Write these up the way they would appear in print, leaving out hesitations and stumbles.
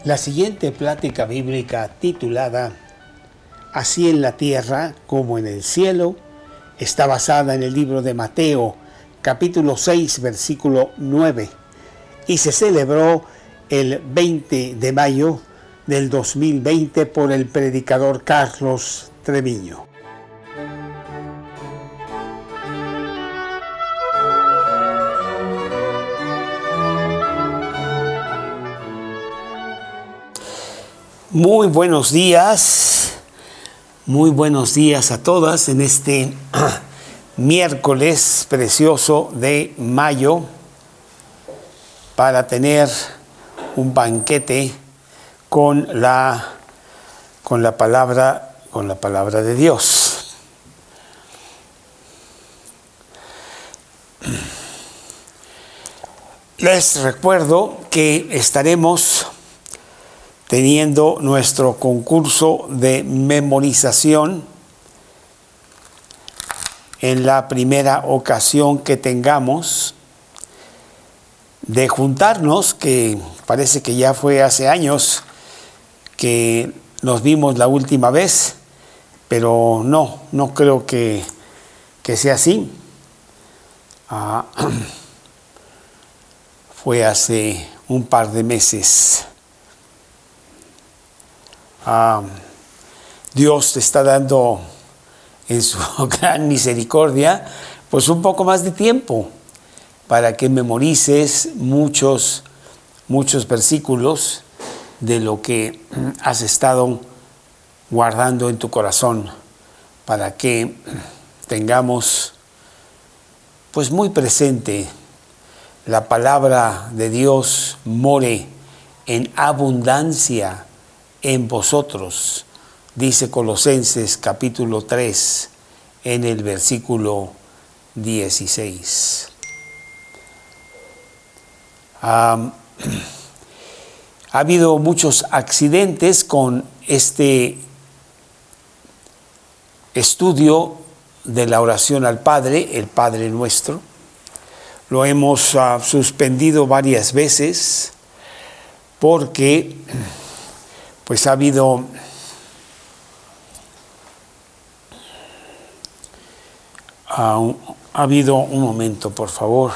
La siguiente plática bíblica titulada Así en la tierra como en el cielo está basada en el libro de Mateo, capítulo 6, versículo 9, y se celebró el 20 de mayo del 2020 por el predicador Carlos Treviño. Muy buenos días a todas en este miércoles precioso de mayo para tener un banquete con la palabra de Dios. Les recuerdo que estaremos teniendo nuestro concurso de memorización en la primera ocasión que tengamos de juntarnos, que parece que ya fue hace años que nos vimos la última vez, pero no creo que sea así. Fue hace un par de meses. Dios te está dando en su gran misericordia pues un poco más de tiempo para que memorices muchos versículos de lo que has estado guardando en tu corazón, para que tengamos pues muy presente la palabra de Dios more en abundancia en vosotros, dice Colosenses capítulo 3 en el versículo 16. Ha habido muchos accidentes con este estudio de la oración al Padre, el Padre Nuestro. Lo hemos suspendido varias veces porque pues ha habido un momento, por favor.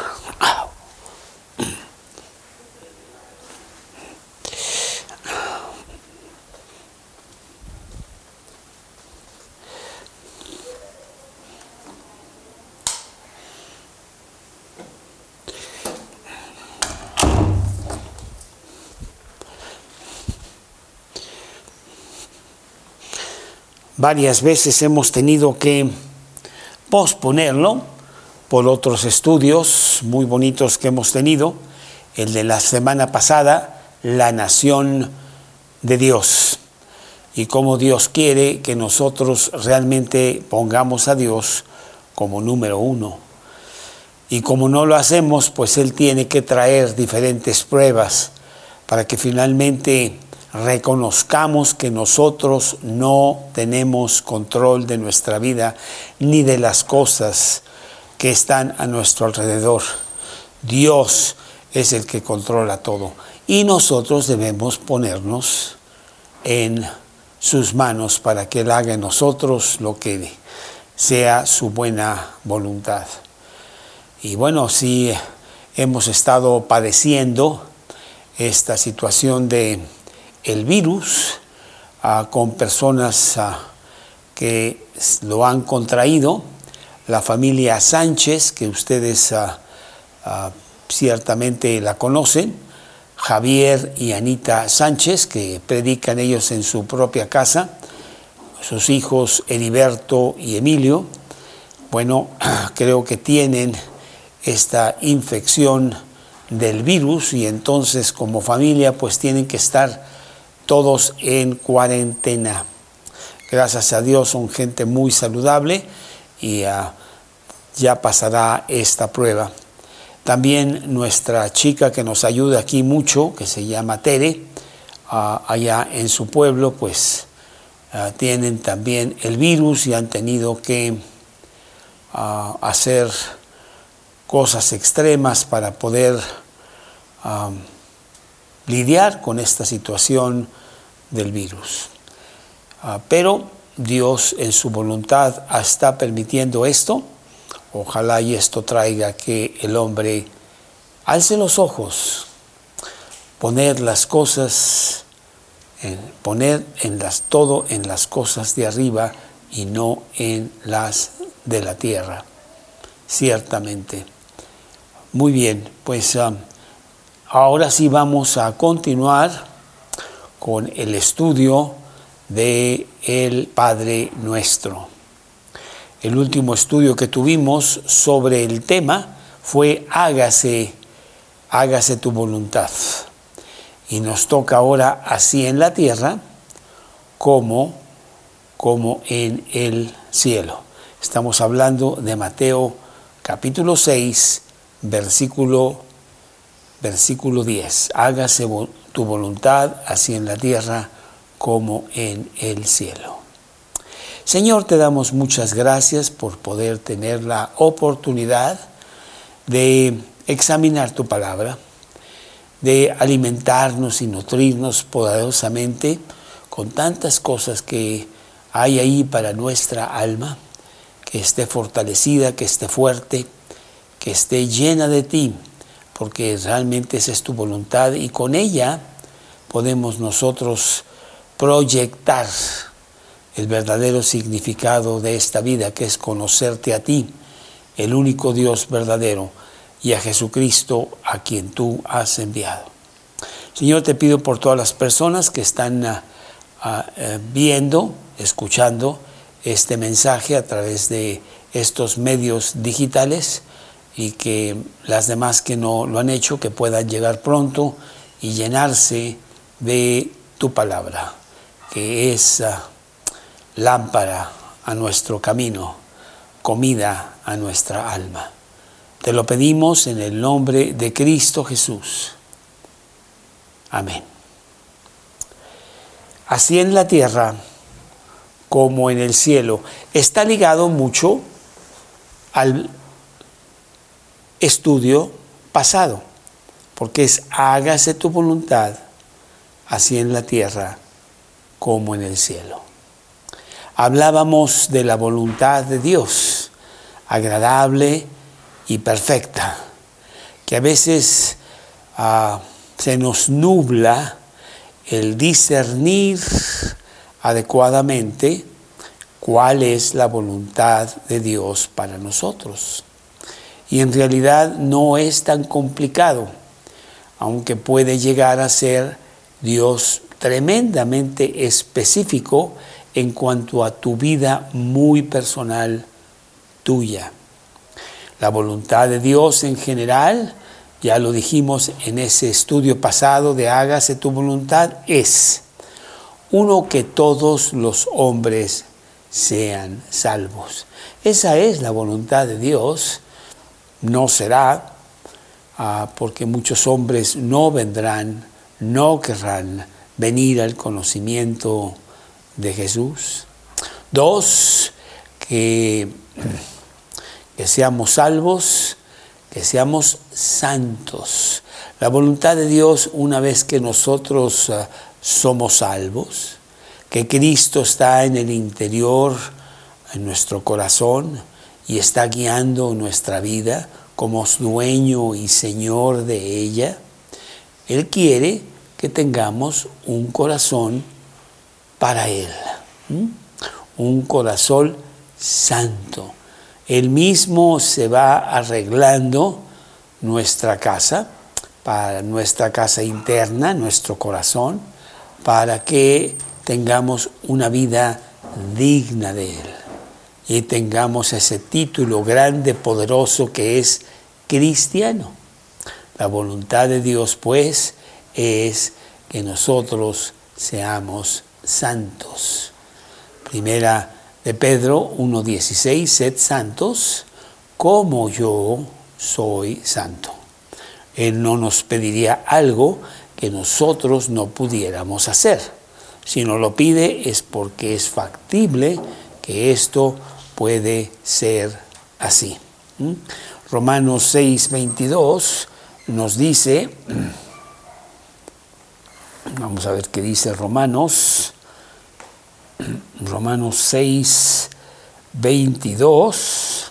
Varias veces hemos tenido que posponerlo por otros estudios muy bonitos que hemos tenido. El de la semana pasada, la nación de Dios, y cómo Dios quiere que nosotros realmente pongamos a Dios como número uno. Y como no lo hacemos, pues Él tiene que traer diferentes pruebas para que finalmente reconozcamos que nosotros no tenemos control de nuestra vida ni de las cosas que están a nuestro alrededor. Dios es el que controla todo y nosotros debemos ponernos en sus manos para que Él haga en nosotros lo que sea su buena voluntad. Y bueno, sí hemos estado padeciendo esta situación de el virus con personas que lo han contraído. La familia Sánchez, que ustedes ciertamente la conocen, Javier y Anita Sánchez, que predican ellos en su propia casa, sus hijos Heriberto y Emilio. Bueno, creo que tienen esta infección del virus y entonces como familia pues tienen que estar todos en cuarentena. Gracias a Dios son gente muy saludable y ya pasará esta prueba. También nuestra chica que nos ayuda aquí mucho, que se llama Tere, allá en su pueblo, pues tienen también el virus y han tenido que hacer cosas extremas para poder lidiar con esta situación del virus. Pero Dios en su voluntad está permitiendo esto. Ojalá y esto traiga que el hombre alce los ojos, poner las cosas, todo en las cosas de arriba y no en las de la tierra, ciertamente. Muy bien, pues ahora sí vamos a continuar con el estudio de el Padre Nuestro. El último estudio que tuvimos sobre el tema fue hágase tu voluntad. Y nos toca ahora así en la tierra como en el cielo. Estamos hablando de Mateo capítulo 6, versículo 10. Hágase tu voluntad así en la tierra como en el cielo. Señor, te damos muchas gracias por poder tener la oportunidad de examinar tu palabra, de alimentarnos y nutrirnos poderosamente con tantas cosas que hay ahí para nuestra alma, que esté fortalecida, que esté fuerte, que esté llena de ti, porque realmente esa es tu voluntad y con ella podemos nosotros proyectar el verdadero significado de esta vida, que es conocerte a ti, el único Dios verdadero, y a Jesucristo a quien tú has enviado. Señor, te pido por todas las personas que están viendo, escuchando este mensaje a través de estos medios digitales y que las demás que no lo han hecho, que puedan llegar pronto y llenarse de tu palabra, que es lámpara a nuestro camino, comida a nuestra alma. Te lo pedimos en el nombre de Cristo Jesús. Amén. Así en la tierra como en el cielo. Está ligado mucho al estudio pasado, porque es hágase tu voluntad, así en la tierra como en el cielo. Hablábamos de la voluntad de Dios, agradable y perfecta, que a veces se nos nubla el discernir adecuadamente cuál es la voluntad de Dios para nosotros. Y en realidad no es tan complicado, aunque puede llegar a ser Dios tremendamente específico en cuanto a tu vida muy personal tuya. La voluntad de Dios en general, ya lo dijimos en ese estudio pasado de hágase tu voluntad, es uno, que todos los hombres sean salvos. Esa es la voluntad de Dios. No será, porque muchos hombres no vendrán, no querrán venir al conocimiento de Jesús. 2, que seamos salvos, que seamos santos. La voluntad de Dios, una vez que nosotros somos salvos, que Cristo está en el interior, en nuestro corazón, y está guiando nuestra vida como dueño y Señor de ella, Él quiere que tengamos un corazón para Él, un corazón santo. Él mismo se va arreglando nuestra casa, para nuestra casa interna, nuestro corazón, para que tengamos una vida digna de Él y tengamos ese título grande, poderoso, que es cristiano. La voluntad de Dios, pues, es que nosotros seamos santos. Primera de Pedro 1:16, sed santos como yo soy santo. Él no nos pediría algo que nosotros no pudiéramos hacer. Si no lo pide es porque es factible que esto puede ser así. Romanos 6:22 nos dice: Vamos a ver qué dice Romanos 6, 22.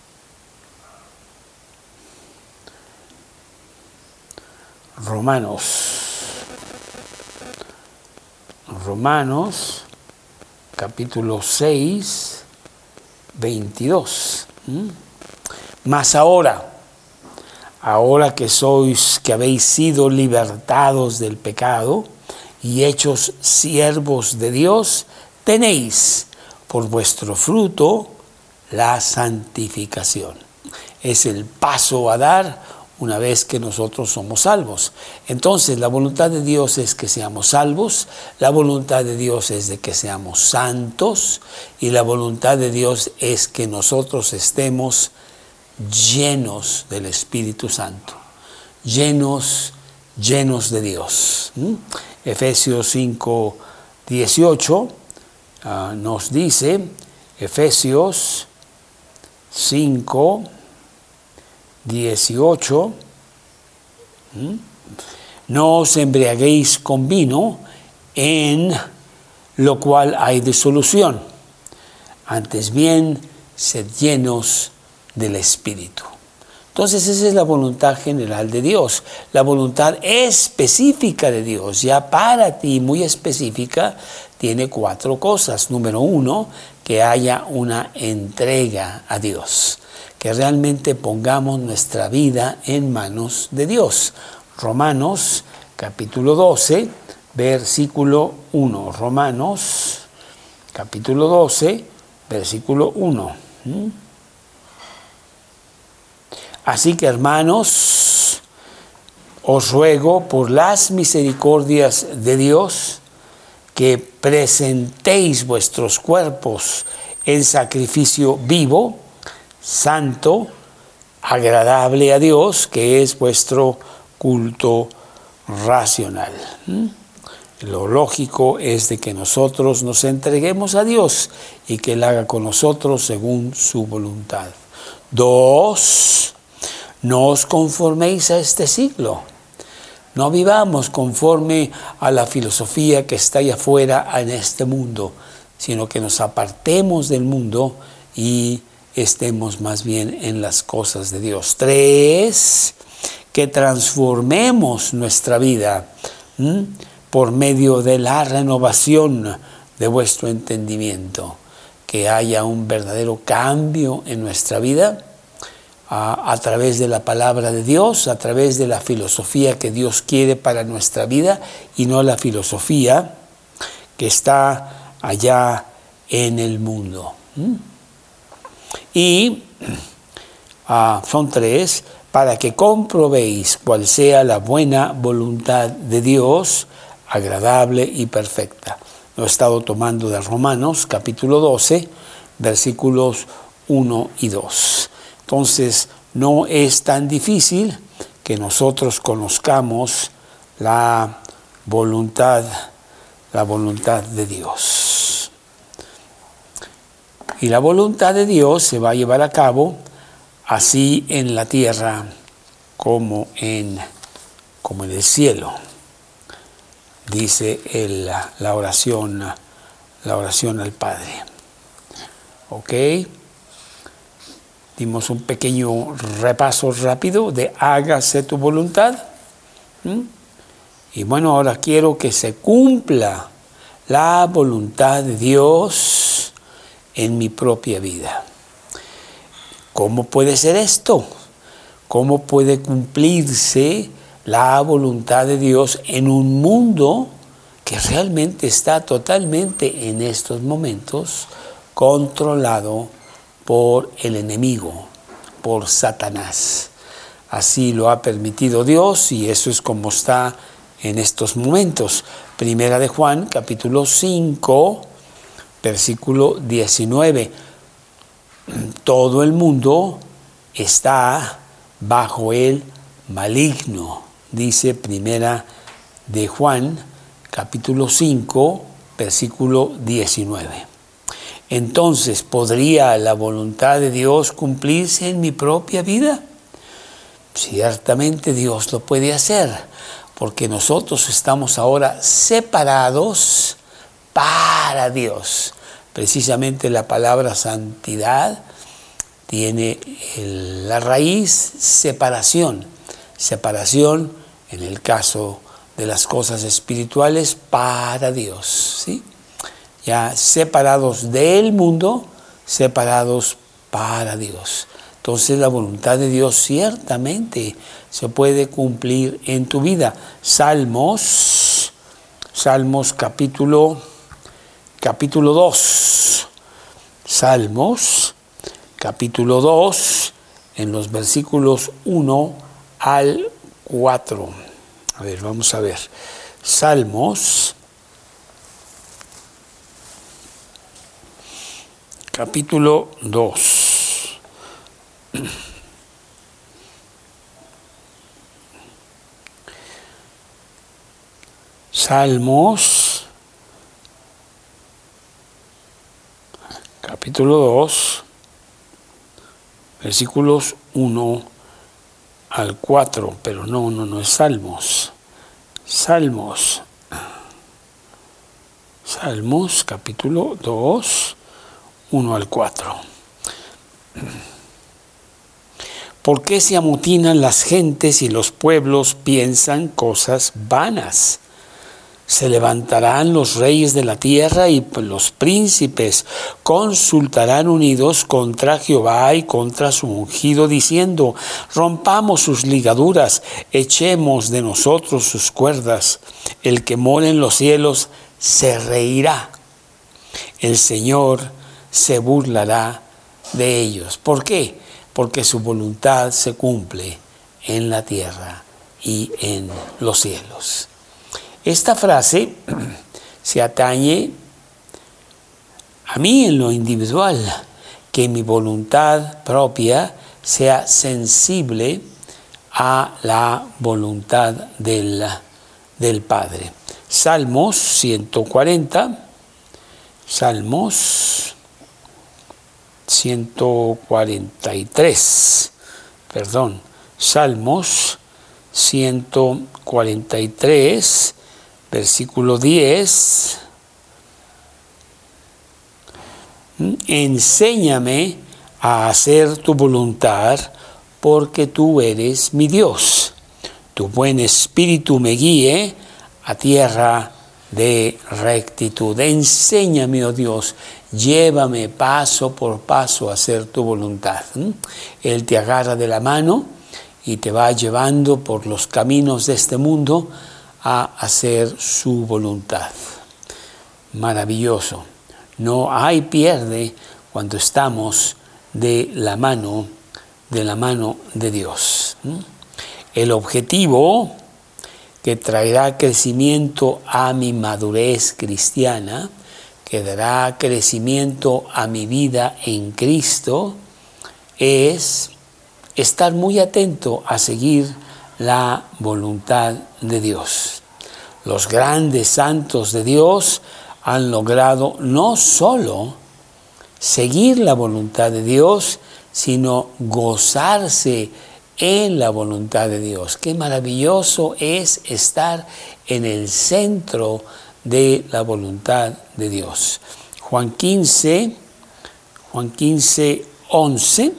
Romanos capítulo 6, 22. Mas ahora que habéis sido libertados del pecado y hechos siervos de Dios, tenéis por vuestro fruto la santificación. Es el paso a dar una vez que nosotros somos salvos. Entonces, la voluntad de Dios es que seamos salvos, la voluntad de Dios es de que seamos santos, y la voluntad de Dios es que nosotros estemos llenos del Espíritu Santo, llenos de Dios. Efesios 5, 18 nos dice, Efesios 5, 18, no os embriaguéis con vino, en lo cual hay disolución, antes bien, sed llenos del Espíritu. Entonces esa es la voluntad general de Dios, la voluntad específica de Dios, ya para ti, muy específica, tiene 4 cosas. Número 1, que haya una entrega a Dios, que realmente pongamos nuestra vida en manos de Dios. Romanos capítulo 12, versículo 1. Romanos capítulo 12, versículo 1. Así que, hermanos, os ruego por las misericordias de Dios que presentéis vuestros cuerpos en sacrificio vivo, santo, agradable a Dios, que es vuestro culto racional. Lo lógico es de que nosotros nos entreguemos a Dios y que Él haga con nosotros según su voluntad. 2, no os conforméis a este siglo. No vivamos conforme a la filosofía que está allá afuera en este mundo, sino que nos apartemos del mundo y estemos más bien en las cosas de Dios. 3, que transformemos nuestra vida por medio de la renovación de vuestro entendimiento, que haya un verdadero cambio en nuestra vida a través de la palabra de Dios, a través de la filosofía que Dios quiere para nuestra vida y no la filosofía que está allá en el mundo. Y son 3, para que comprobéis cuál sea la buena voluntad de Dios, agradable y perfecta. Lo he estado tomando de Romanos, capítulo 12, versículos 1 y 2. Entonces, no es tan difícil que nosotros conozcamos la voluntad de Dios. Y la voluntad de Dios se va a llevar a cabo así en la tierra como en el cielo. Dice la oración al Padre. ¿Ok? Dimos un pequeño repaso rápido de hágase tu voluntad. Y bueno, ahora quiero que se cumpla la voluntad de Dios en mi propia vida. ¿Cómo puede ser esto? ¿Cómo puede cumplirse la voluntad de Dios en un mundo que realmente está totalmente en estos momentos controlado por el enemigo, por Satanás? Así lo ha permitido Dios y eso es como está en estos momentos. Primera de Juan, capítulo 5, versículo 19. Todo el mundo está bajo el maligno, dice Primera de Juan, capítulo 5, versículo 19. Entonces, ¿podría la voluntad de Dios cumplirse en mi propia vida? Ciertamente Dios lo puede hacer, porque nosotros estamos ahora separados para Dios. Precisamente la palabra santidad tiene la raíz separación. Separación en el caso de las cosas espirituales para Dios, ¿sí? Ya separados del mundo, separados para Dios. Entonces la voluntad de Dios ciertamente se puede cumplir en tu vida. Salmos capítulo 2. Salmos capítulo 2, en los versículos 1 al 4. A ver, vamos a ver. Salmos capítulo 2. Salmos capítulo 2, versículos 1 al 4, pero no es Salmos. Salmos capítulo 2, 1 al 4. ¿Por qué se amotinan las gentes y los pueblos piensan cosas vanas? Se levantarán los reyes de la tierra y los príncipes consultarán unidos contra Jehová y contra su ungido, diciendo: rompamos sus ligaduras, echemos de nosotros sus cuerdas. El que mora en los cielos se reirá. El Señor se burlará de ellos. ¿Por qué? Porque su voluntad se cumple en la tierra y en los cielos. Esta frase se atañe a mí en lo individual, que mi voluntad propia sea sensible a la voluntad del Padre. Salmos 140, Salmos 143, Salmos 143, versículo 10. Enséñame a hacer tu voluntad, porque tú eres mi Dios. Tu buen espíritu me guíe a tierra de rectitud. Enséñame, oh Dios, llévame paso por paso a hacer tu voluntad. Él te agarra de la mano y te va llevando por los caminos de este mundo a hacer su voluntad. Maravilloso. No hay pierde cuando estamos de la mano de Dios. El objetivo que traerá crecimiento a mi madurez cristiana, que dará crecimiento a mi vida en Cristo, es estar muy atento a seguir la voluntad de Dios. Los grandes santos de Dios han logrado no solo seguir la voluntad de Dios, sino gozarse en la voluntad de Dios. Qué maravilloso es estar en el centro de la voluntad de Dios. Juan 15, 11.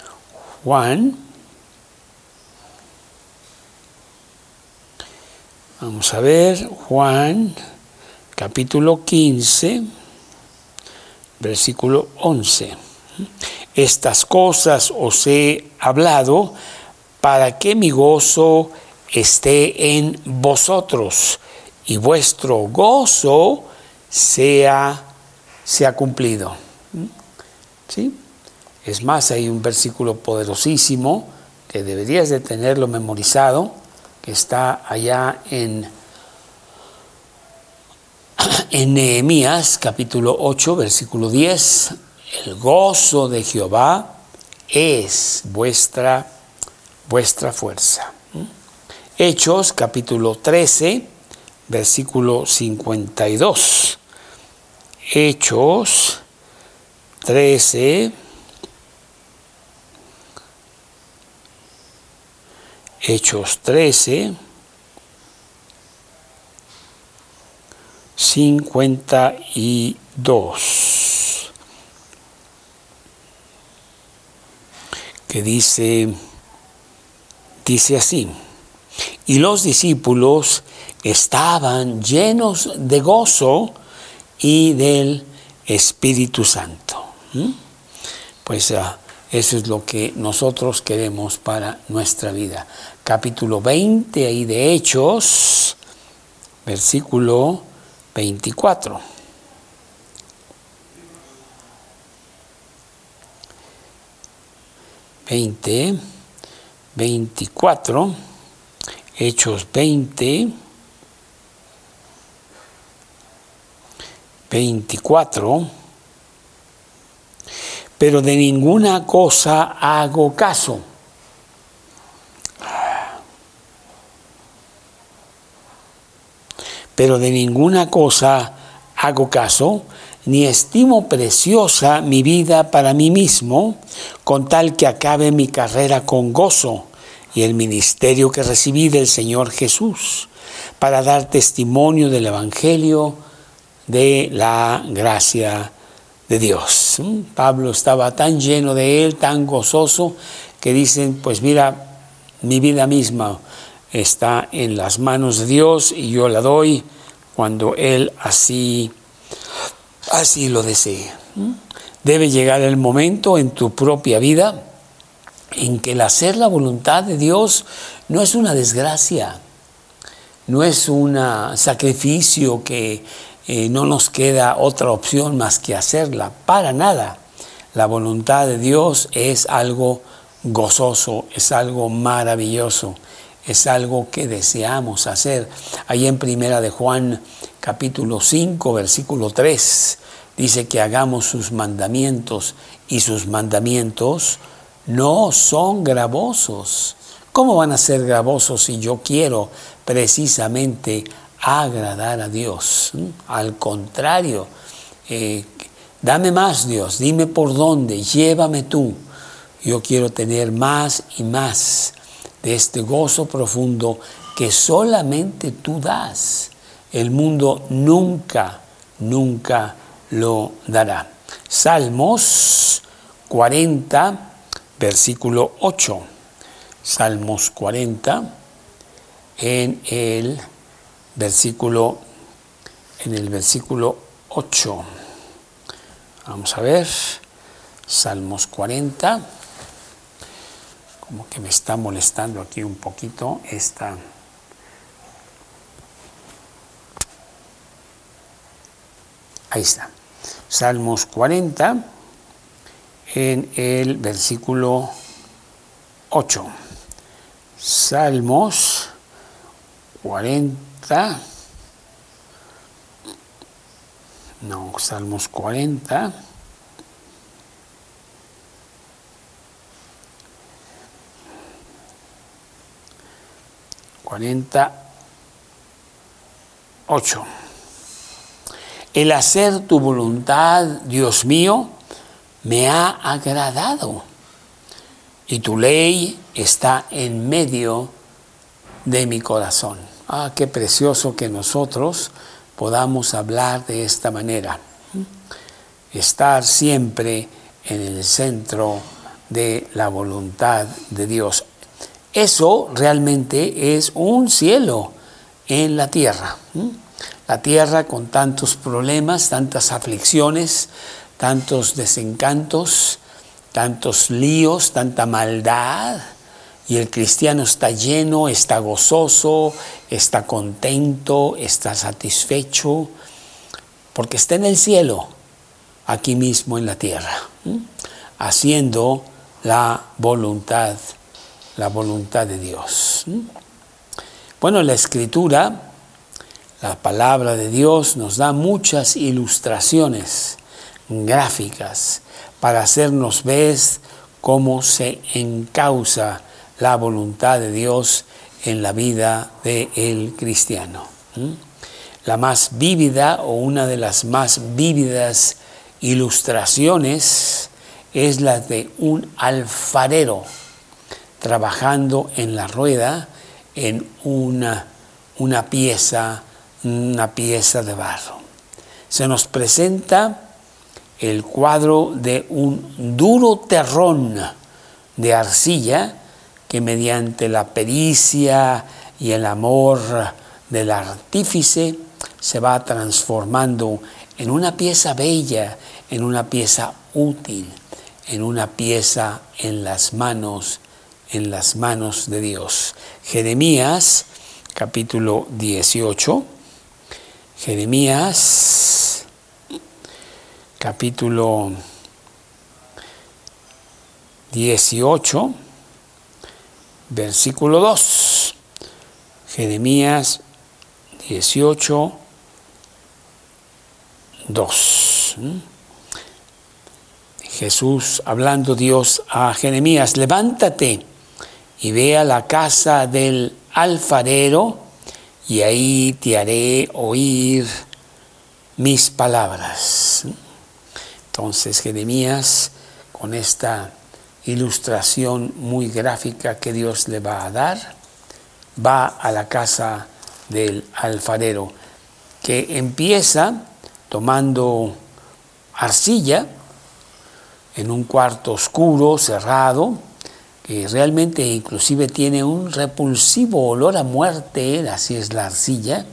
Vamos a ver, Juan capítulo 15, versículo 11. Estas cosas os he hablado para que mi gozo esté en vosotros y vuestro gozo sea cumplido. ¿Sí? Es más, hay un versículo poderosísimo que deberías de tenerlo memorizado, que está allá en Nehemías capítulo 8, versículo 10. El gozo de Jehová es vuestra fuerza. Hechos capítulo 13, versículo 52. Hechos 13, 52, que dice así: y los discípulos estaban llenos de gozo y del Espíritu Santo. Pues eso es lo que nosotros queremos para nuestra vida. Capítulo 20 ahí de Hechos, versículo 24. Hechos 20, 24. Pero de ninguna cosa hago caso. Pero de ninguna cosa hago caso, ni estimo preciosa mi vida para mí mismo, con tal que acabe mi carrera con gozo y el ministerio que recibí del Señor Jesús, para dar testimonio del Evangelio de la gracia de Dios. Pablo estaba tan lleno de él, tan gozoso, que dicen, pues mira, mi vida misma está en las manos de Dios y yo la doy cuando Él así lo desee. Debe llegar el momento en tu propia vida en que el hacer la voluntad de Dios no es una desgracia, no es un sacrificio que no nos queda otra opción más que hacerla, para nada. La voluntad de Dios es algo gozoso, es algo maravilloso, es algo que deseamos hacer. Ahí en Primera de Juan, capítulo 5, versículo 3, dice que hagamos sus mandamientos, y sus mandamientos no son gravosos. ¿Cómo van a ser gravosos si yo quiero precisamente agradar a Dios? Al contrario, dame más, Dios, dime por dónde, llévame tú. Yo quiero tener más y más de este gozo profundo que solamente tú das. El mundo nunca lo dará. Salmos 40, versículo 8. Salmos 40, en el versículo 8. Vamos a ver. Salmos 40. Como que me está molestando aquí un poquito esta. Ahí está. Salmos 40, en el versículo 8. Salmos 40. No, Salmos 40. ...48. El hacer tu voluntad, Dios mío, me ha agradado, y tu ley está en medio de mi corazón. Qué precioso que nosotros podamos hablar de esta manera. Estar siempre en el centro de la voluntad de Dios. Eso realmente es un cielo en la tierra. La tierra con tantos problemas, tantas aflicciones, tantos desencantos, tantos líos, tanta maldad. Y el cristiano está lleno, está gozoso, está contento, está satisfecho, porque está en el cielo, aquí mismo en la tierra, haciendo la voluntad de Dios. Bueno, la Escritura, la palabra de Dios, nos da muchas ilustraciones gráficas para hacernos ver cómo se encausa la voluntad de Dios en la vida del cristiano. La más vívida, o una de las más vívidas ilustraciones, es la de un alfarero trabajando en la rueda en una pieza una pieza de barro. Se nos presenta el cuadro de un duro terrón de arcilla que mediante la pericia y el amor del artífice se va transformando en una pieza bella, en una pieza útil, en una pieza en las manos de Dios. Jeremías capítulo 18. Jeremías capítulo 18, versículo 2. Jeremías 18, 2. Jesús hablando Dios a Jeremías: levántate y ve a la casa del alfarero, y ahí te haré oír mis palabras. Entonces Jeremías, con esta ilustración muy gráfica que Dios le va a dar, va a la casa del alfarero, que empieza tomando arcilla en un cuarto oscuro, cerrado, que realmente inclusive tiene un repulsivo olor a muerte, así es la arcilla,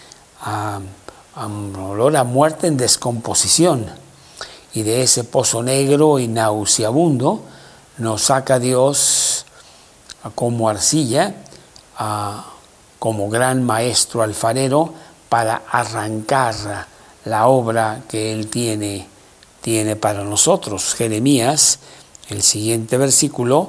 olor a muerte en descomposición. Y de ese pozo negro y nauseabundo nos saca Dios como arcilla, como gran maestro alfarero, para arrancar la obra que Él tiene para nosotros. Jeremías, el siguiente versículo,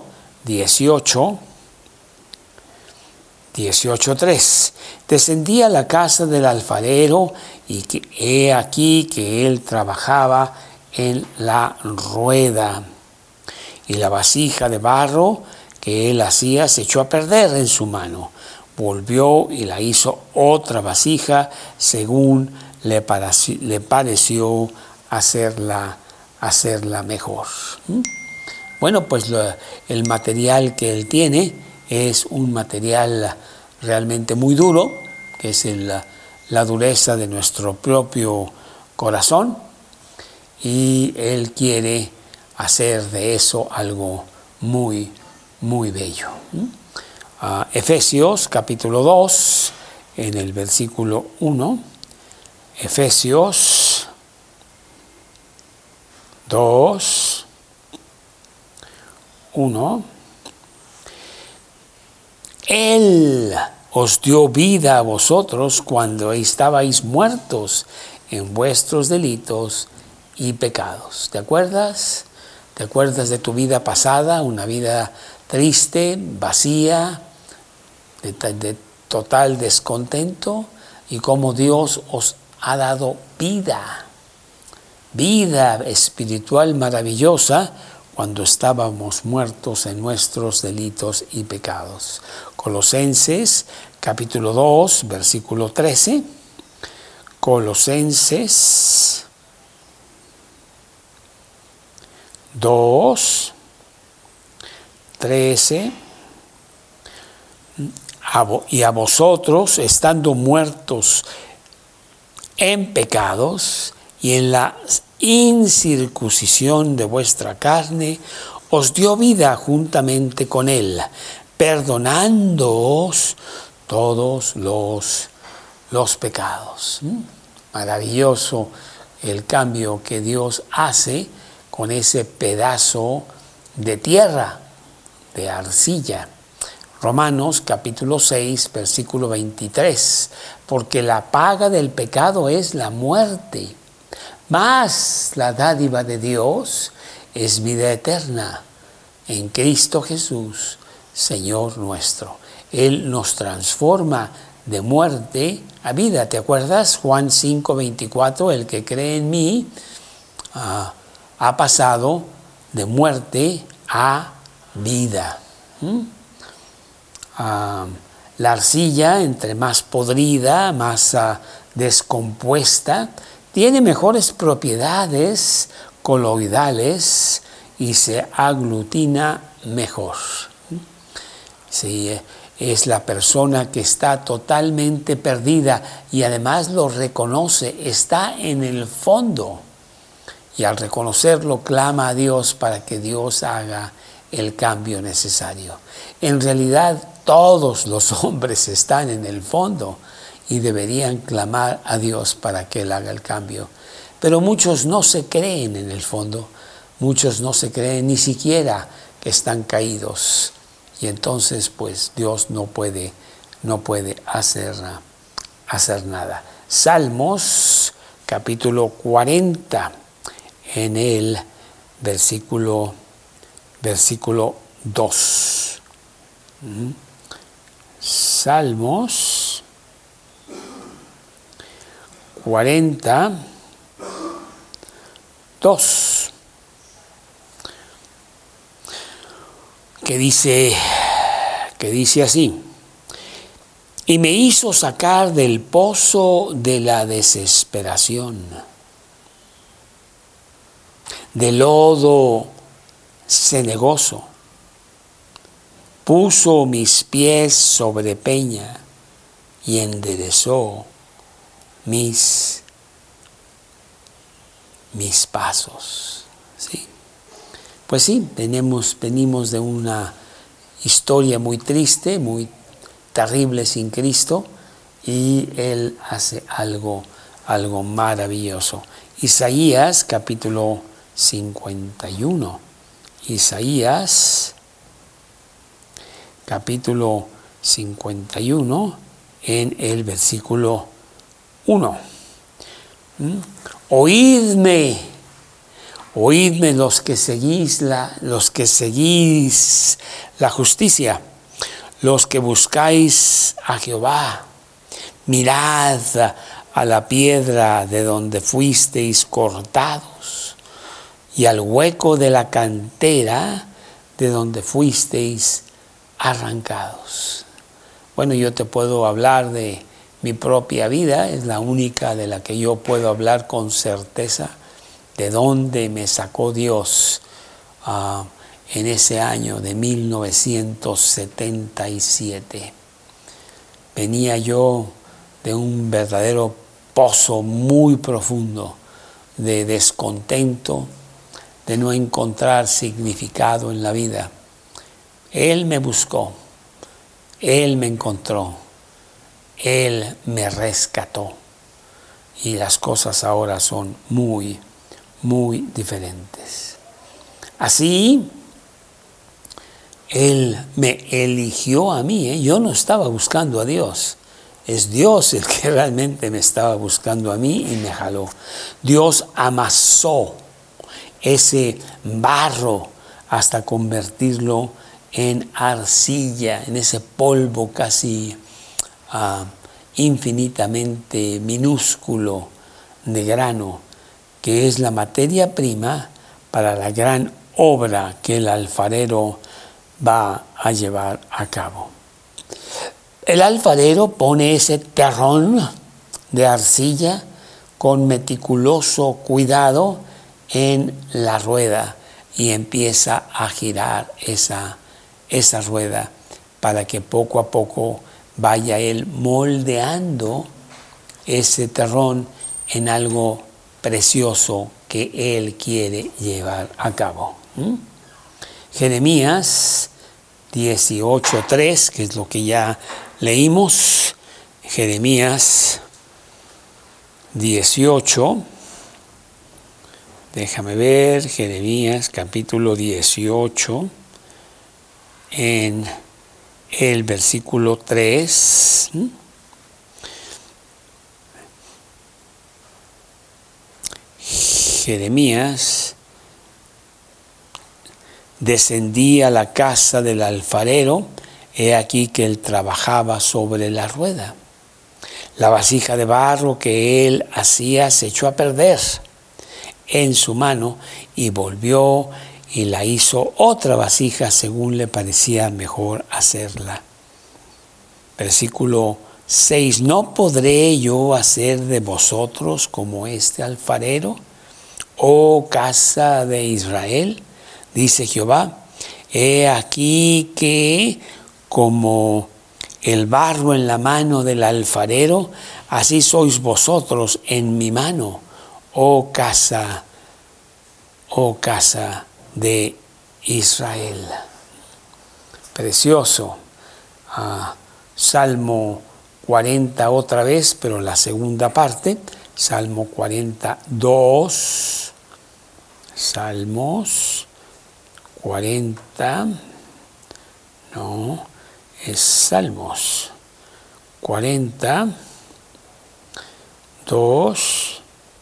18:3. Descendí a la casa del alfarero, y he aquí que él trabajaba en la rueda, y la vasija de barro que él hacía se echó a perder en su mano. Volvió y la hizo otra vasija según le pareció hacerla mejor. Bueno, pues el material que él tiene es un material realmente muy duro, que es la dureza de nuestro propio corazón, y él quiere hacer de eso algo muy, muy bello. Efesios capítulo 2, en el versículo 1, Efesios 2, 1. Él os dio vida a vosotros cuando estabais muertos en vuestros delitos y pecados. ¿Te acuerdas? ¿Te acuerdas de tu vida pasada? Una vida triste, vacía, de total descontento, y cómo Dios os ha dado vida espiritual maravillosa cuando estábamos muertos en nuestros delitos y pecados. Colosenses capítulo 2, versículo 13. Colosenses 2, 13. Y a vosotros, estando muertos en pecados y en la incircuncisión de vuestra carne, os dio vida juntamente con él, perdonándoos todos los pecados. Maravilloso el cambio que Dios hace con ese pedazo de tierra, de arcilla. Romanos capítulo 6, versículo 23, porque la paga del pecado es la muerte, mas la dádiva de Dios es vida eterna en Cristo Jesús, Señor nuestro. Él nos transforma de muerte a vida. ¿Te acuerdas? Juan 5, 24, el que cree en mí ha pasado de muerte a vida. La arcilla, entre más podrida, más descompuesta, tiene mejores propiedades coloidales y se aglutina mejor. Sí, es la persona que está totalmente perdida y además lo reconoce, está en el fondo. Y al reconocerlo, clama a Dios para que Dios haga el cambio necesario. En realidad, todos los hombres están en el fondo y deberían clamar a Dios para que Él haga el cambio. Pero muchos no se creen en el fondo, muchos no se creen ni siquiera que están caídos. Y entonces, pues, Dios no puede hacer nada. Salmos, capítulo 40, en el versículo 2. Salmos 40, 2. Que dice así: y me hizo sacar del pozo de la desesperación, del lodo cenagoso, puso mis pies sobre peña y enderezó mis pasos. ¿Sí? Pues sí, venimos de una historia muy triste, muy terrible sin Cristo, y Él hace algo maravilloso. Isaías capítulo 51. Isaías capítulo 51 en el versículo 1. Oídme los que seguís la justicia, los que buscáis a Jehová. Mirad a la piedra de donde fuisteis cortados y al hueco de la cantera de donde fuisteis arrancados. Bueno, yo te puedo hablar de mi propia vida, es la única de la que yo puedo hablar con certeza, de dónde me sacó Dios en ese año de 1977. Venía yo de un verdadero pozo muy profundo de descontento, de no encontrar significado en la vida. Él me buscó, Él me encontró, Él me rescató, y las cosas ahora son muy, muy diferentes. Así, Él me eligió a mí, yo no estaba buscando a Dios. Es Dios el que realmente me estaba buscando a mí y me jaló. Dios amasó ese barro hasta convertirlo en arcilla, en ese polvo casi infinitamente minúsculo de grano, que es la materia prima para la gran obra que el alfarero va a llevar a cabo. El alfarero pone ese terrón de arcilla con meticuloso cuidado en la rueda y empieza a girar esa rueda para que poco a poco vaya él moldeando ese terrón en algo precioso que él quiere llevar a cabo. Jeremías 18:3, que es lo que ya leímos. Jeremías 18, déjame ver, Jeremías capítulo 18, en el versículo 3. Jeremías: descendí a la casa del alfarero, he aquí que él trabajaba sobre la rueda. La vasija de barro que él hacía se echó a perder en su mano y volvió y la hizo otra vasija según le parecía mejor hacerla. Versículo 6: ¿no podré yo hacer de vosotros como este alfarero, oh casa de Israel? Dice Jehová. He aquí que como el barro en la mano del alfarero, así sois vosotros en mi mano, oh casa de Israel. Precioso. Salmo 40 otra vez, pero la segunda parte, Salmo 42, Salmos 40, no, es Salmos 42,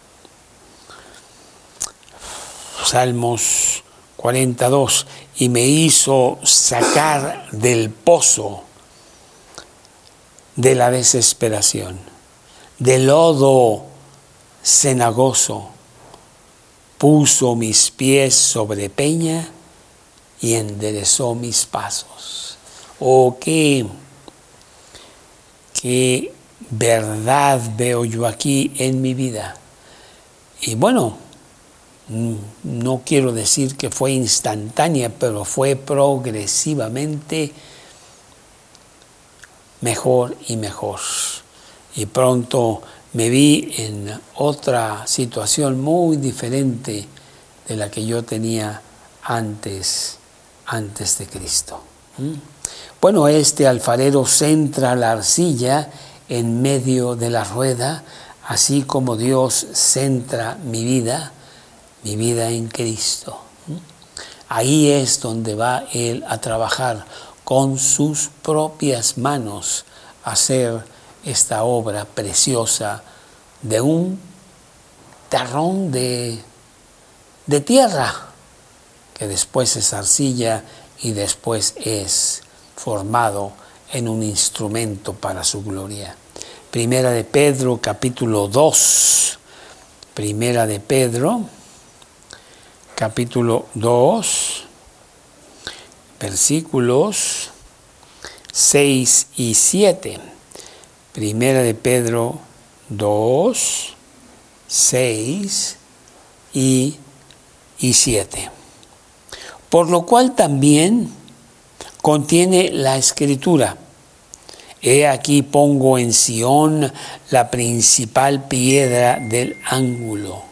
Salmos 42, y me hizo sacar del pozo de la desesperación, del lodo cenagoso, puso mis pies sobre peña y enderezó mis pasos. Oh, qué verdad veo yo aquí en mi vida. Y bueno, no quiero decir que fue instantánea, pero fue progresivamente mejor y mejor. Y pronto me vi en otra situación muy diferente de la que yo tenía antes de Cristo. Bueno, este alfarero centra la arcilla en medio de la rueda, así como Dios centra mi vida en Cristo. Ahí es donde va Él a trabajar con sus propias manos, a hacer esta obra preciosa de un terrón de tierra, que después es arcilla y después es formado en un instrumento para su gloria. Primera de Pedro, capítulo 2. Primera de Pedro, capítulo 2, versículos 6 y 7. Primera de Pedro 2, 6 y 7. Por lo cual también contiene la Escritura: he aquí pongo en Sión la principal piedra del ángulo,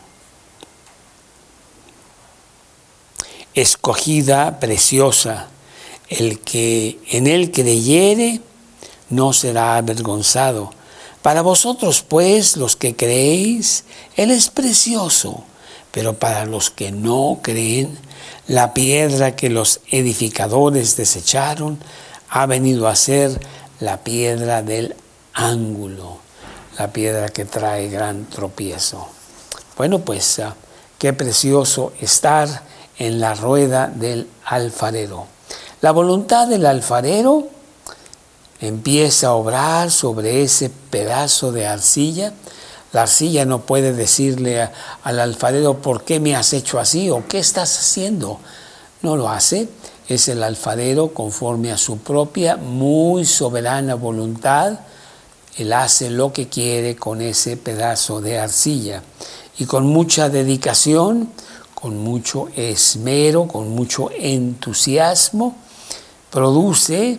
escogida, preciosa. El que en él creyere no será avergonzado. Para vosotros, pues, los que creéis, él es precioso, pero para los que no creen, la piedra que los edificadores desecharon ha venido a ser la piedra del ángulo, la piedra que trae gran tropiezo. Bueno, pues qué precioso estar en la rueda del alfarero. La voluntad del alfarero empieza a obrar sobre ese pedazo de arcilla. La arcilla no puede decirle al alfarero: ¿por qué me has hecho así? ¿O qué estás haciendo? No lo hace. Es el alfarero, conforme a su propia muy soberana voluntad. Él hace lo que quiere con ese pedazo de arcilla. Y con mucha dedicación, con mucho esmero, con mucho entusiasmo, produce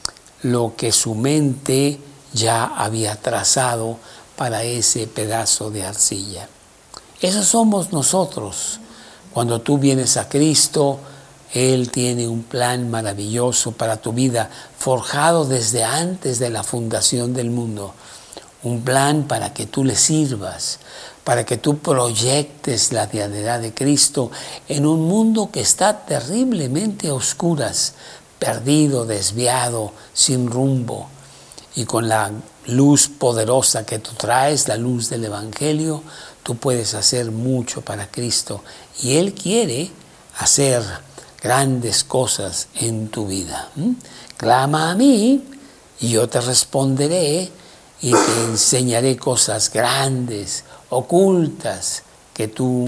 lo que su mente ya había trazado para ese pedazo de arcilla. Esos somos nosotros. Cuando tú vienes a Cristo, Él tiene un plan maravilloso para tu vida, forjado desde antes de la fundación del mundo. Un plan para que tú le sirvas, para que tú proyectes la deidad de Cristo en un mundo que está terriblemente a oscuras, perdido, desviado, sin rumbo. Y con la luz poderosa que tú traes, la luz del Evangelio, tú puedes hacer mucho para Cristo. Y Él quiere hacer grandes cosas en tu vida. Clama a mí y yo te responderé y te enseñaré cosas grandes, ocultas, que tú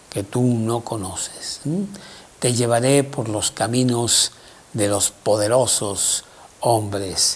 no conoces. Te llevaré por los caminos de los poderosos hombres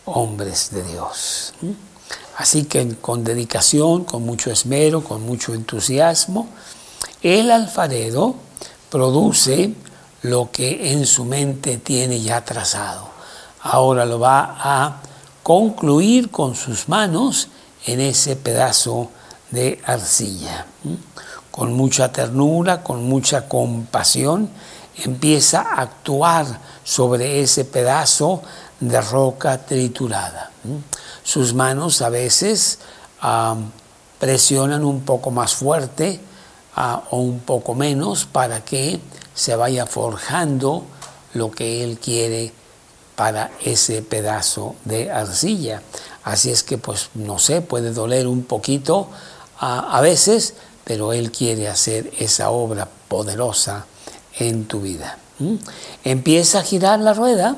de Dios. Así que con dedicación, con mucho esmero, con mucho entusiasmo, el alfarero produce lo que en su mente tiene ya trazado. Ahora lo va a concluir con sus manos en ese pedazo de arcilla. Con mucha ternura, con mucha compasión, empieza a actuar sobre ese pedazo de roca triturada. Sus manos a veces presionan un poco más fuerte o un poco menos para que se vaya forjando lo que él quiere para ese pedazo de arcilla. Así es que, pues, no sé, puede doler un poquito a veces, pero él quiere hacer esa obra poderosa en tu vida. Empieza a girar la rueda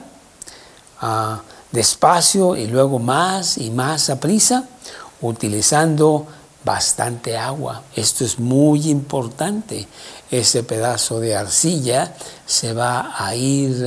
despacio y luego más y más aprisa, utilizando bastante agua. Esto es muy importante. Ese pedazo de arcilla se va a ir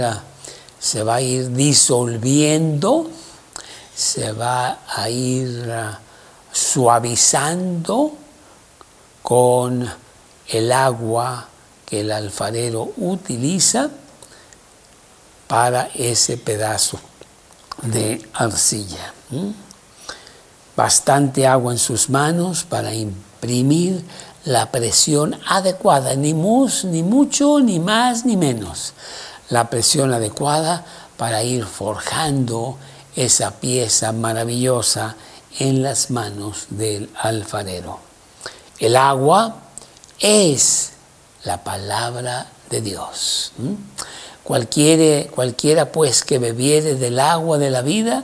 disolviendo, se va a ir suavizando con el agua que el alfarero utiliza para ese pedazo de arcilla. Bastante agua en sus manos para imprimir la presión adecuada, ni mucho, ni más, ni menos. La presión adecuada para ir forjando esa pieza maravillosa en las manos del alfarero. El agua es la palabra de Dios. Cualquiera pues que bebiere del agua de la vida,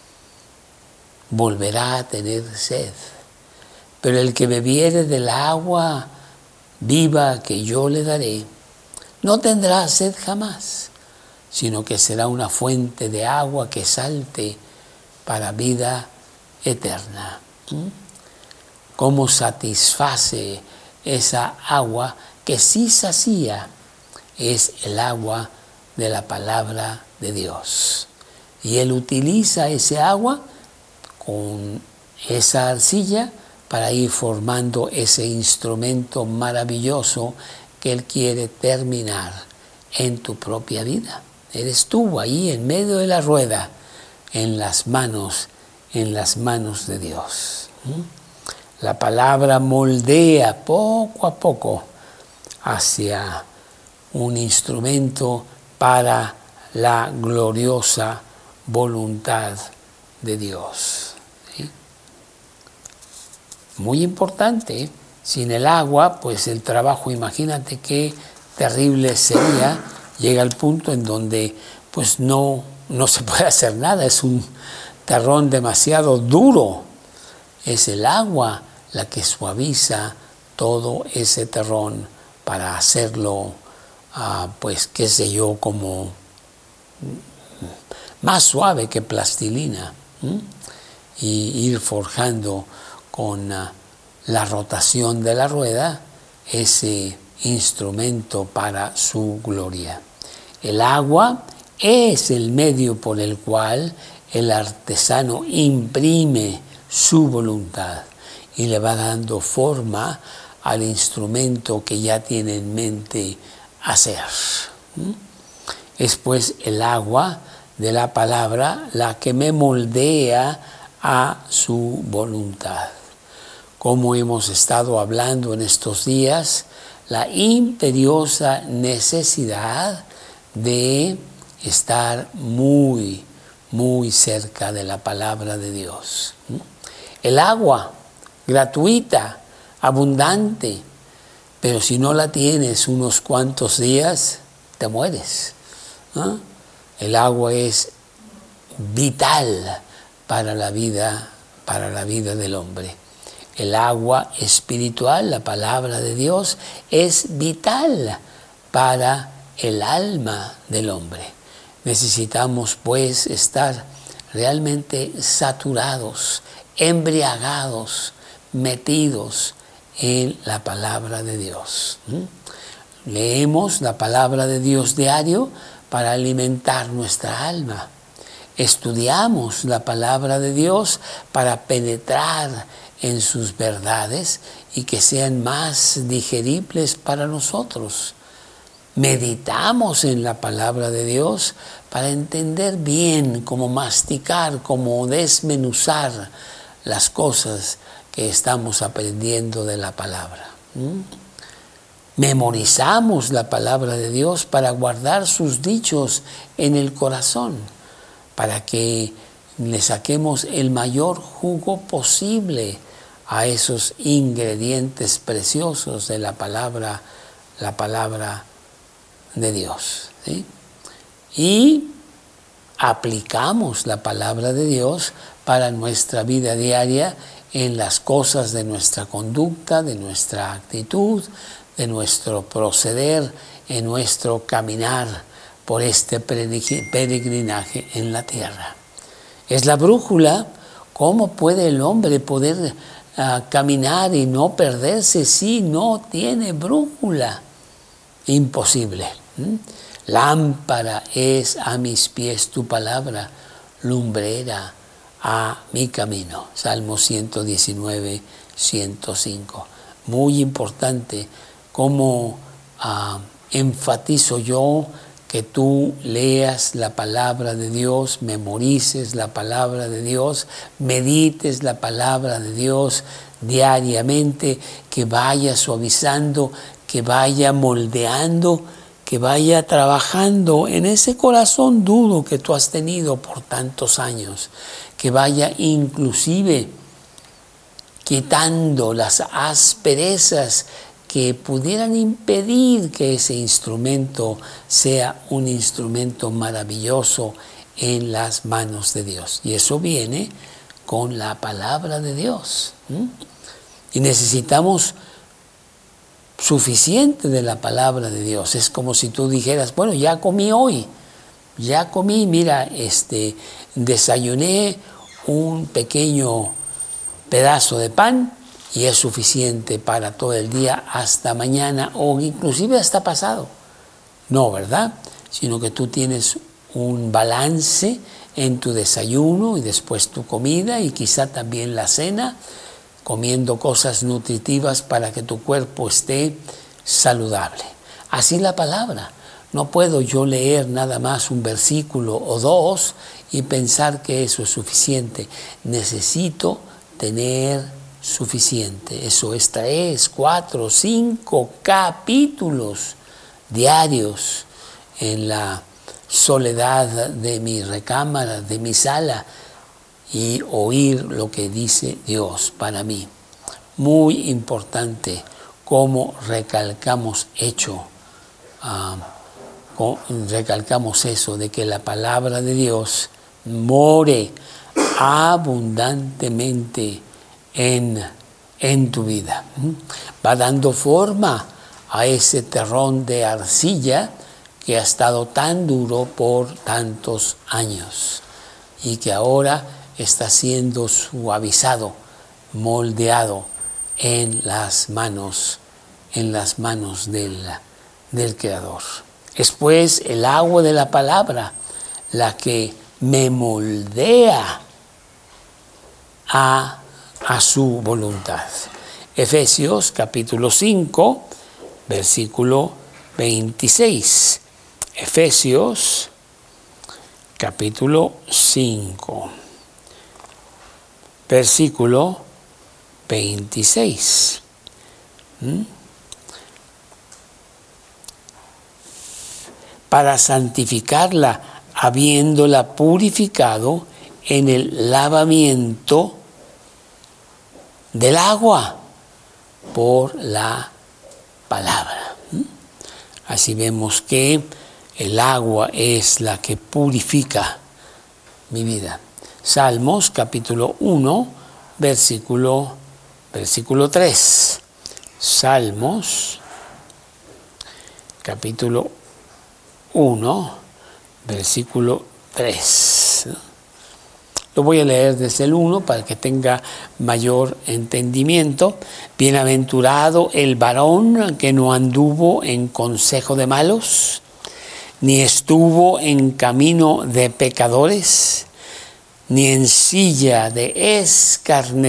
volverá a tener sed. Pero el que bebiere del agua viva que yo le daré, no tendrá sed jamás, sino que será una fuente de agua que salte para vida eterna. ¿Cómo satisface esa agua que sí sacía? Es el agua de la palabra de Dios. Y Él utiliza ese agua con esa arcilla para ir formando ese instrumento maravilloso que Él quiere terminar en tu propia vida. Eres tú ahí en medio de la rueda, en las manos de Dios. La palabra moldea poco a poco hacia un instrumento para la gloriosa voluntad de Dios. ¿Sí? Muy importante, sin el agua, pues el trabajo, imagínate qué terrible sería. Llega al punto en donde pues no se puede hacer nada, es un terrón demasiado duro. Es el agua la que suaviza todo ese terrón para hacerlo, pues qué sé yo, como más suave que plastilina, y ir forjando con la rotación de la rueda ese instrumento para su gloria. El agua es el medio por el cual el artesano imprime su voluntad y le va dando forma al instrumento que ya tiene en mente hacer. Es pues el agua de la palabra la que me moldea a su voluntad. Como hemos estado hablando en estos días, la imperiosa necesidad de estar muy, muy cerca de la palabra de Dios. El agua, gratuita, abundante, pero si no la tienes unos cuantos días, te mueres. El agua es vital para la vida del hombre. El agua espiritual, la palabra de Dios, es vital para el alma del hombre. Necesitamos pues estar realmente saturados, embriagados, metidos en la palabra de Dios. Leemos la palabra de Dios diario para alimentar nuestra alma. Estudiamos la palabra de Dios para penetrar en sus verdades y que sean más digeribles para nosotros. meditamos en la palabra de Dios para entender bien, cómo masticar, cómo desmenuzar las cosas que estamos aprendiendo de la palabra. Memorizamos la palabra de Dios para guardar sus dichos en el corazón, para que le saquemos el mayor jugo posible a esos ingredientes preciosos de la palabra de Dios, ¿sí? Y aplicamos la palabra de Dios para nuestra vida diaria en las cosas de nuestra conducta, de nuestra actitud, de nuestro proceder, en nuestro caminar por este peregrinaje en la tierra. Es la brújula. ¿Cómo puede el hombre poder caminar y no perderse si no tiene brújula? Imposible. Lámpara es a mis pies tu palabra, lumbrera a mi camino. Salmo 119, 105. Muy importante cómo enfatizo yo que tú leas la palabra de Dios, memorices la palabra de Dios, medites la palabra de Dios diariamente, que vaya suavizando, que vaya moldeando, que vaya trabajando en ese corazón duro que tú has tenido por tantos años, que vaya inclusive quitando las asperezas que pudieran impedir que ese instrumento sea un instrumento maravilloso en las manos de Dios. Y eso viene con la palabra de Dios. Y necesitamos suficiente de la palabra de Dios. Es como si tú dijeras, bueno, ya comí hoy, mira, desayuné un pequeño pedazo de pan y es suficiente para todo el día hasta mañana o inclusive hasta pasado. No, ¿verdad? Sino que tú tienes un balance en tu desayuno y después tu comida y quizá también la cena, comiendo cosas nutritivas para que tu cuerpo esté saludable. Así la palabra. No puedo yo leer nada más un versículo o dos y pensar que eso es suficiente. Necesito tener suficiente. Eso es 3, 4, 5 capítulos diarios en la soledad de mi recámara, de mi sala, y oír lo que dice Dios para mí. Muy importante cómo recalcamos eso de que la palabra de Dios more abundantemente en tu vida. Va dando forma a ese terrón de arcilla que ha estado tan duro por tantos años y que ahora está siendo suavizado, moldeado en las manos del Creador. Es pues el agua de la palabra la que me moldea a su voluntad. Efesios capítulo 5, versículo 26. Efesios capítulo 5, versículo 26. Para santificarla, habiéndola purificado en el lavamiento del agua por la palabra. Así vemos que el agua es la que purifica mi vida. Salmos capítulo 1, versículo 3. Salmos capítulo 1, versículo 3. Lo voy a leer desde el 1 para que tenga mayor entendimiento. Bienaventurado el varón que no anduvo en consejo de malos, ni estuvo en camino de pecadores, ni en silla de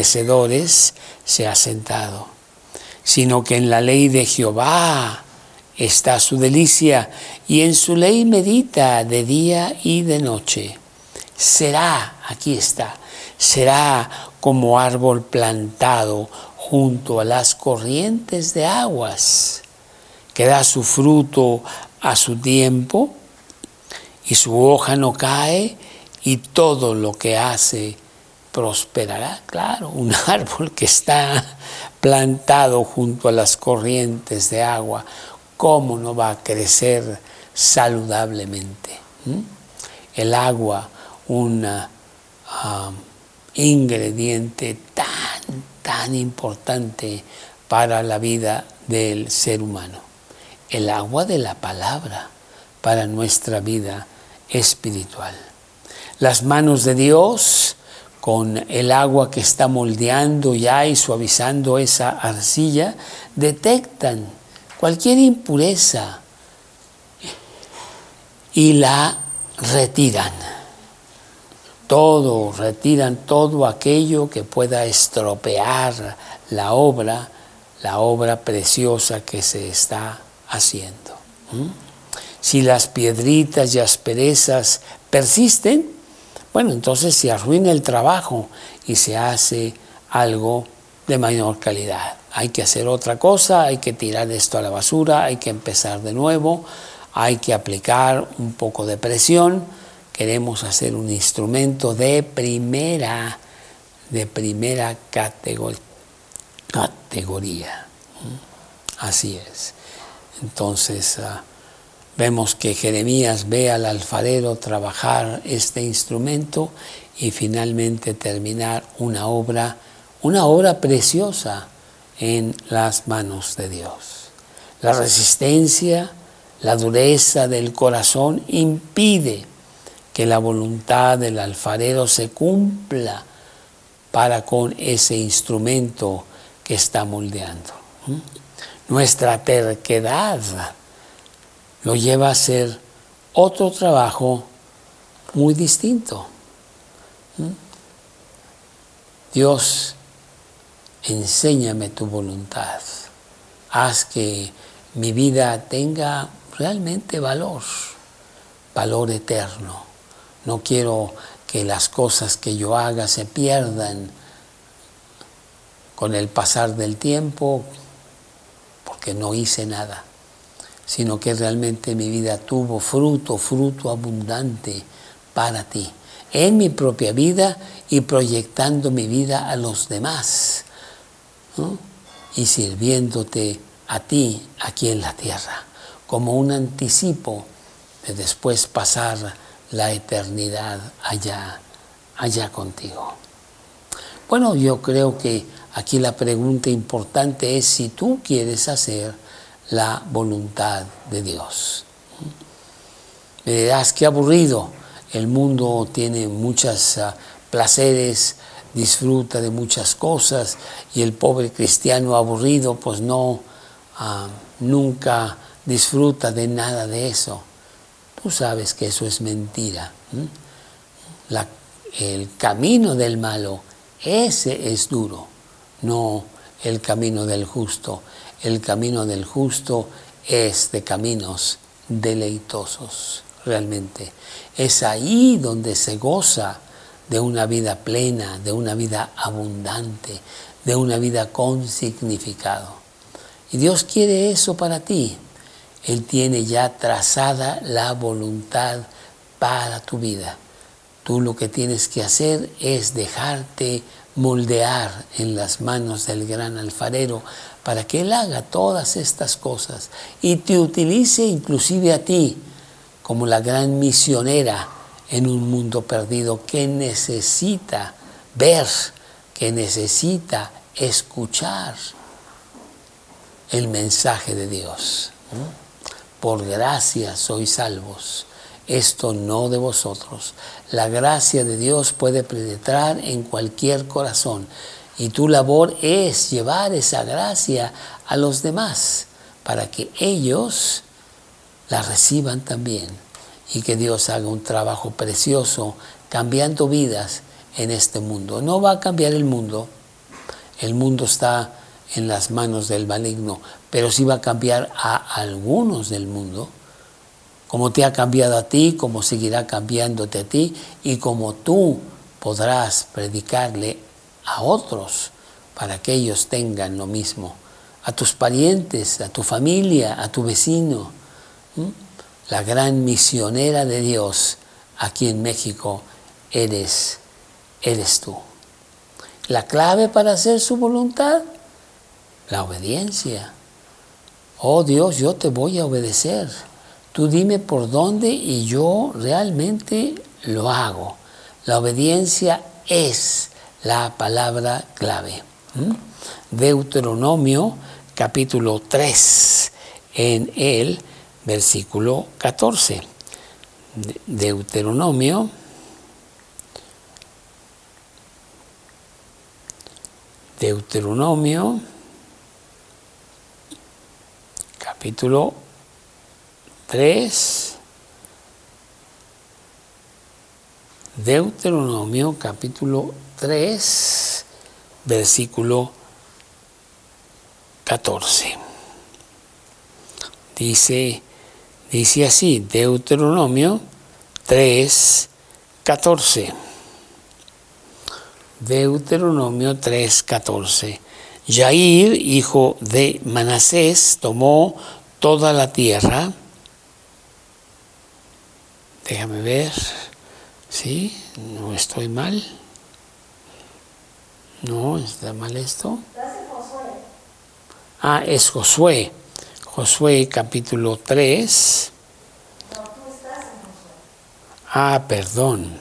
escarnecedores se ha sentado, sino que en la ley de Jehová está su delicia, y en su ley medita de día y de noche. Será, aquí está, será como árbol plantado junto a las corrientes de aguas, que da su fruto a su tiempo, y su hoja no cae, y todo lo que hace prosperará. Claro, un árbol que está plantado junto a las corrientes de agua, ¿cómo no va a crecer saludablemente? El agua, un ingrediente tan importante para la vida del ser humano. El agua de la palabra para nuestra vida espiritual. Las manos de Dios, con el agua que está moldeando ya y suavizando esa arcilla, detectan cualquier impureza y la retiran. Retiran todo aquello que pueda estropear la obra preciosa que se está haciendo. Si las piedritas y asperezas persisten, bueno, entonces se arruina el trabajo y se hace algo de mayor calidad. Hay que hacer otra cosa, hay que tirar esto a la basura, hay que empezar de nuevo, hay que aplicar un poco de presión. Queremos hacer un instrumento de primera categoría. Así es. Entonces, vemos que Jeremías ve al alfarero trabajar este instrumento y finalmente terminar una obra preciosa en las manos de Dios. La resistencia, la dureza del corazón impide que la voluntad del alfarero se cumpla para con ese instrumento que está moldeando. Nuestra terquedad lo lleva a hacer otro trabajo muy distinto. Dios, enséñame tu voluntad. Haz que mi vida tenga realmente valor eterno. No quiero que las cosas que yo haga se pierdan con el pasar del tiempo porque no hice nada, sino que realmente mi vida tuvo fruto abundante para ti, en mi propia vida y proyectando mi vida a los demás, ¿no? Y sirviéndote a ti aquí en la tierra, como un anticipo de después pasar la eternidad allá contigo. Bueno, yo creo que aquí la pregunta importante es si tú quieres hacer la voluntad de Dios. Me dirás, qué aburrido, el mundo tiene muchos placeres, disfruta de muchas cosas y el pobre cristiano aburrido pues nunca disfruta de nada de eso. Tú sabes que eso es mentira. El camino del malo, ese es duro, no el camino del justo. El camino del justo es de caminos deleitosos, realmente. Es ahí donde se goza de una vida plena, de una vida abundante, de una vida con significado. Y Dios quiere eso para ti. Él tiene ya trazada la voluntad para tu vida. Tú lo que tienes que hacer es dejarte moldear en las manos del gran alfarero para que Él haga todas estas cosas y te utilice inclusive a ti como la gran misionera en un mundo perdido que necesita ver, que necesita escuchar el mensaje de Dios. Por gracia sois salvos, esto no de vosotros. La gracia de Dios puede penetrar en cualquier corazón y tu labor es llevar esa gracia a los demás para que ellos la reciban también y que Dios haga un trabajo precioso cambiando vidas en este mundo. No va a cambiar el mundo está en las manos del maligno, pero sí va a cambiar a algunos del mundo, como te ha cambiado a ti, como seguirá cambiándote a ti, y como tú podrás predicarle a otros para que ellos tengan lo mismo, a tus parientes, a tu familia, a tu vecino. La gran misionera de Dios aquí en México eres tú. La clave para hacer su voluntad, la obediencia. Oh Dios, yo te voy a obedecer. Tú dime por dónde y yo realmente lo hago. La obediencia es la palabra clave. Deuteronomio capítulo 3, en el versículo 14. Deuteronomio capítulo 3, Deuteronomio capítulo 3, versículo 14. Dice así, Deuteronomio 3, 14. Deuteronomio 3, 14. Yair, hijo de Manasés, tomó toda la tierra. Déjame ver. ¿Sí? ¿No estoy mal? ¿No está mal esto? Ah, es Josué. Josué capítulo 3. No, tú estás en Josué. Ah, perdón.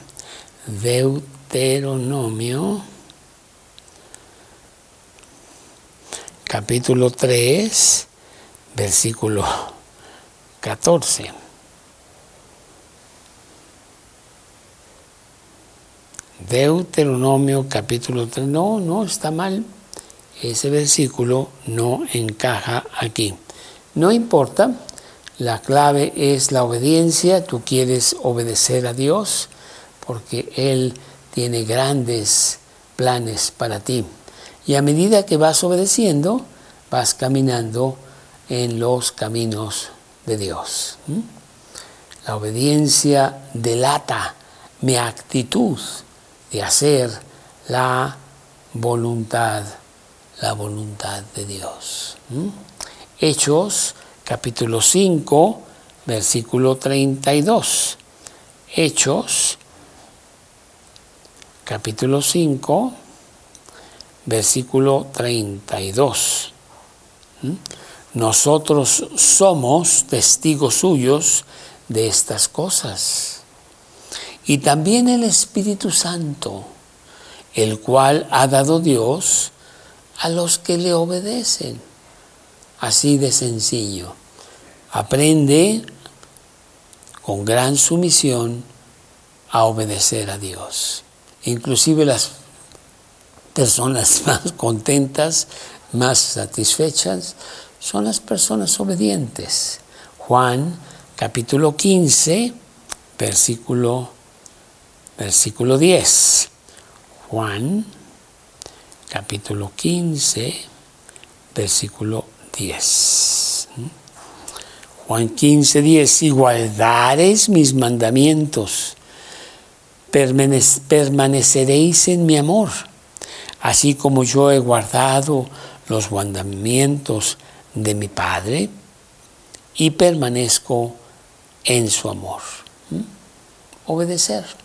Deuteronomio capítulo 3, versículo 14. Deuteronomio capítulo 3. No, está mal. Ese versículo no encaja aquí. No importa, la clave es la obediencia. Tú quieres obedecer a Dios porque Él tiene grandes planes para ti. Y a medida que vas obedeciendo, vas caminando en los caminos de Dios. La obediencia delata mi actitud de hacer la voluntad de Dios. Hechos, capítulo 5, versículo 32. Hechos, capítulo 5, versículo 32. Nosotros somos testigos suyos de estas cosas. Y también el Espíritu Santo, el cual ha dado Dios a los que le obedecen. Así de sencillo. Aprende con gran sumisión a obedecer a Dios. Inclusive las personas más contentas, más satisfechas, son las personas obedientes. Juan capítulo 15, versículo 10. Juan capítulo 15, versículo 10. Juan 15, 10. Si guardareis mis mandamientos, permaneceréis en mi amor, así como yo he guardado los mandamientos de mi Padre y permanezco en su amor. Obedecer.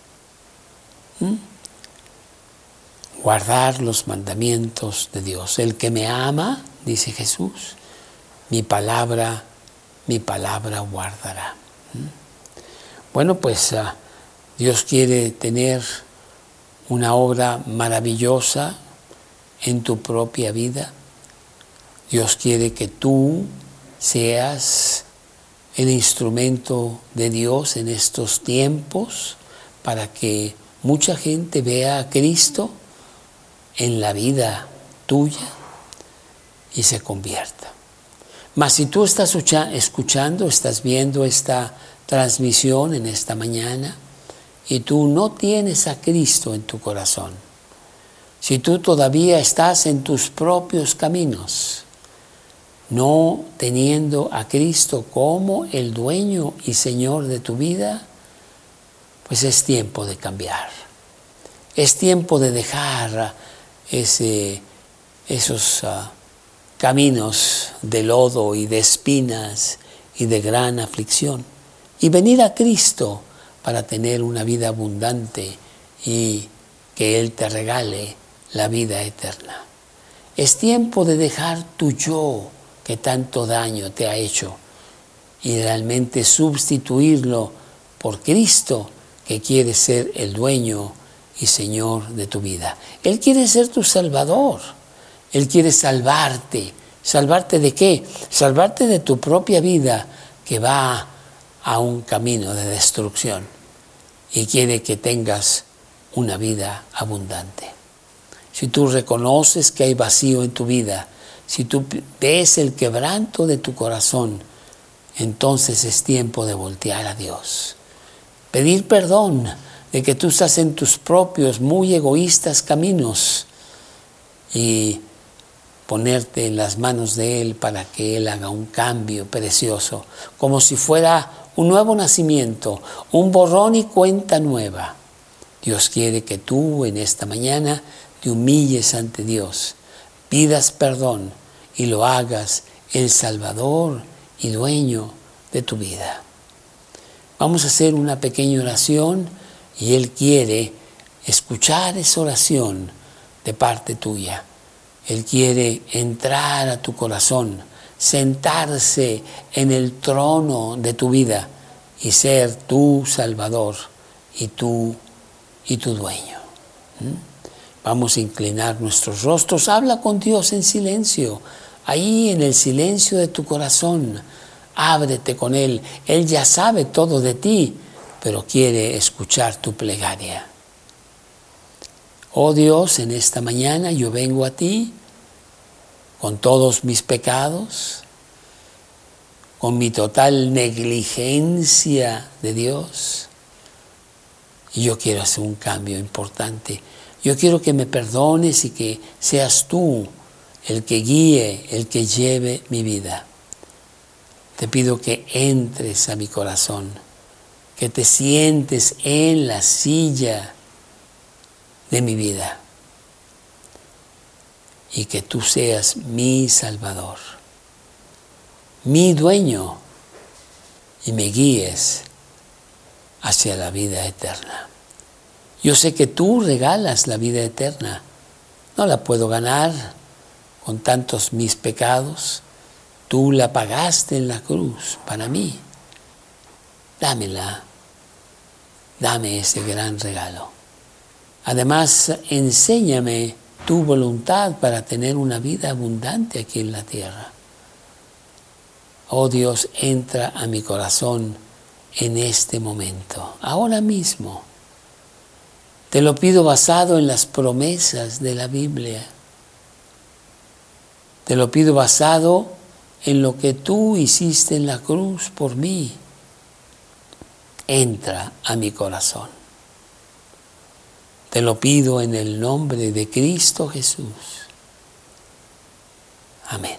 Guardar los mandamientos de Dios. El que me ama, dice Jesús, mi palabra guardará. Bueno, pues Dios quiere tener una obra maravillosa en tu propia vida. Dios quiere que tú seas el instrumento de Dios en estos tiempos para que mucha gente vea a Cristo en la vida tuya y se convierta. Mas si tú estás escuchando, estás viendo esta transmisión en esta mañana y tú no tienes a Cristo en tu corazón, si tú todavía estás en tus propios caminos, no teniendo a Cristo como el dueño y Señor de tu vida, pues es tiempo de cambiar. Es tiempo de dejar esos caminos de lodo y de espinas y de gran aflicción y venir a Cristo para tener una vida abundante y que Él te regale la vida eterna. Es tiempo de dejar tu yo que tanto daño te ha hecho y realmente sustituirlo por Cristo, que quiere ser el dueño y Señor de tu vida. Él quiere ser tu Salvador. Él quiere salvarte. ¿Salvarte de qué? Salvarte de tu propia vida que va a un camino de destrucción y quiere que tengas una vida abundante. Si tú reconoces que hay vacío en tu vida, si tú ves el quebranto de tu corazón, entonces es tiempo de voltear a Dios. Pedir perdón de que tú estás en tus propios, muy egoístas caminos y ponerte en las manos de Él para que Él haga un cambio precioso, como si fuera un nuevo nacimiento, un borrón y cuenta nueva. Dios quiere que tú en esta mañana te humilles ante Dios, pidas perdón y lo hagas el Salvador y dueño de tu vida. Vamos a hacer una pequeña oración y Él quiere escuchar esa oración de parte tuya. Él quiere entrar a tu corazón, sentarse en el trono de tu vida y ser tu Salvador y tu dueño. Vamos a inclinar nuestros rostros. Habla con Dios en silencio. Ahí en el silencio de tu corazón, ábrete con Él. Él ya sabe todo de ti, pero quiere escuchar tu plegaria. Oh Dios, en esta mañana yo vengo a ti con todos mis pecados, con mi total negligencia de Dios. Y yo quiero hacer un cambio importante. Yo quiero que me perdones y que seas tú el que guíe, el que lleve mi vida. Te pido que entres a mi corazón, que te sientes en la silla de mi vida y que tú seas mi Salvador, mi dueño y me guíes hacia la vida eterna. Yo sé que tú regalas la vida eterna. No la puedo ganar con tantos mis pecados. Tú la pagaste en la cruz para mí. Dámela. Dame ese gran regalo. Además, enséñame tu voluntad para tener una vida abundante aquí en la tierra. Oh Dios, entra a mi corazón en este momento, ahora mismo. Te lo pido basado en las promesas de la Biblia. Te lo pido basado en lo que tú hiciste en la cruz por mí. Entra a mi corazón. Te lo pido en el nombre de Cristo Jesús. Amén.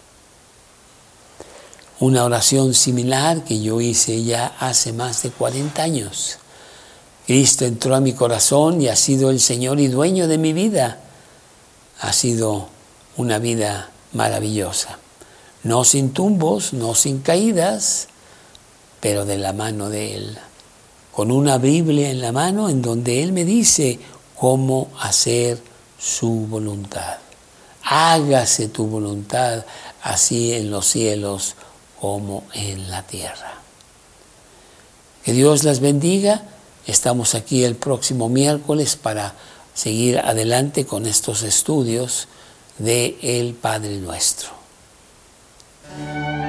Una oración similar que yo hice ya hace más de 40 años. Cristo entró a mi corazón y ha sido el Señor y dueño de mi vida. Ha sido una vida maravillosa. No sin tumbos, no sin caídas, pero de la mano de Él. Con una Biblia en la mano en donde Él me dice cómo hacer su voluntad. Hágase tu voluntad así en los cielos como en la tierra. Que Dios las bendiga. Estamos aquí el próximo miércoles para seguir adelante con estos estudios de el Padre Nuestro.